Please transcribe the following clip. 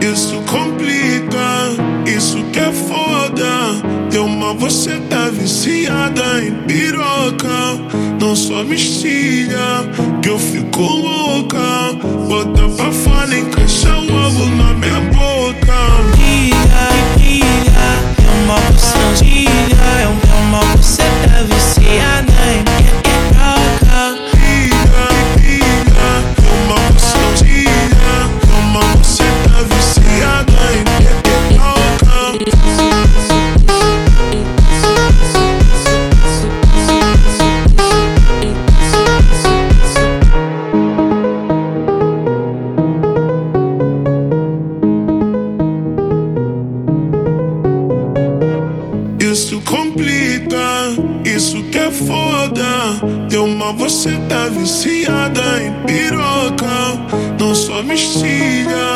Isso complica, isso que é foda. Deu uma, você tá viciada em piroca. Não só me estiga, que eu fico louca. Bota pra fora, encaixa o ovo na minha boca. É uma você não diga, é uma você tá viciada em piroca. É uma você não diga, é uma você tá viciada em piroca. Isso complica, isso que é foda. Deu uma, você tá viciada em piroca. Não só me estiga,